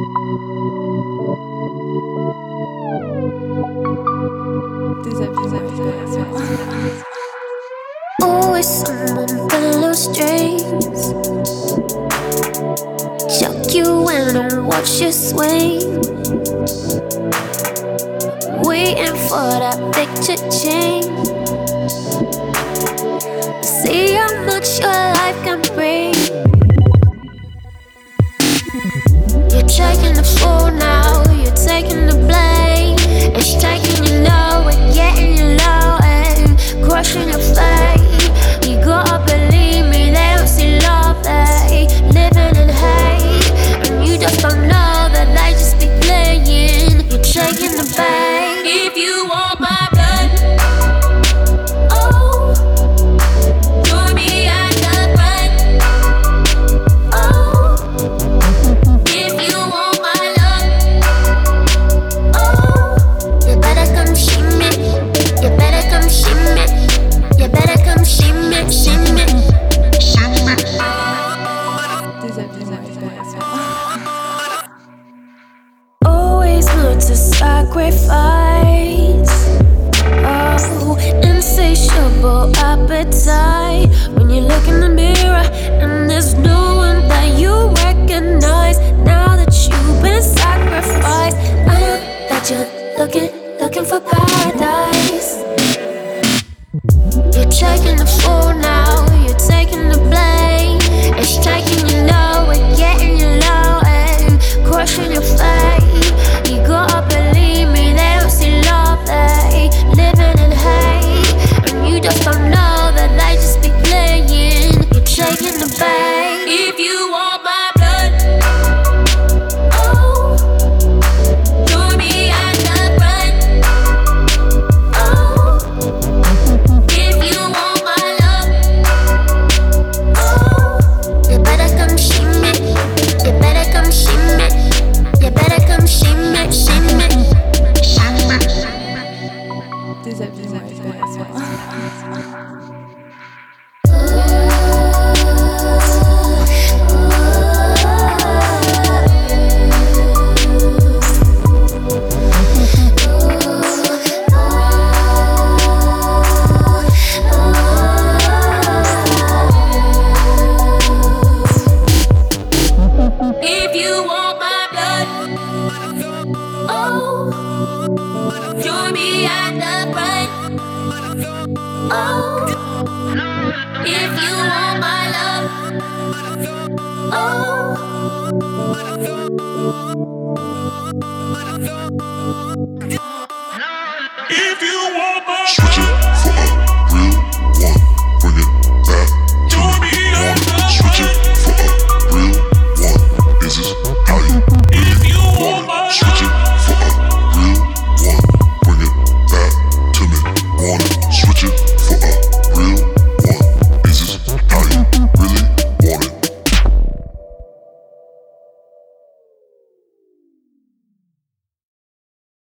Always someone but a little strings. Chuck you in and watch you swing. Waiting for that picture change. See how much your life can bring. You're taking the fall now, you're taking the blame. It's taking you nowhere, getting you low and crushing your faith. You gotta believe me, they don't see love, they living in hate. And you just don't know that they just be playing. You're taking the bait. If you want my blood, oh, join me at the front. Oh, if you want my love, oh, you better come see me. You better come see me. You better come see me, see me. Always learn to sacrifice. Oh, insatiable appetite. When you look in the mirror and there's no one that you recognize. Now that you've been sacrificed, I know that you're looking for paradise. You're taking the fall now, you're taking the blame. It's taking you nowhere, getting you low and crushing your faith. You gotta believe me, they don't see love, they living in hate. And you just don't know that they just be playing. You're taking the bait. If you want my blood, oh, join me at the front. Oh, if you want my love, oh, you better come see me. You better come see me. You better come see me, see me. If you want my blood, oh, join me at the front. Oh, if you want my love, oh. If you want my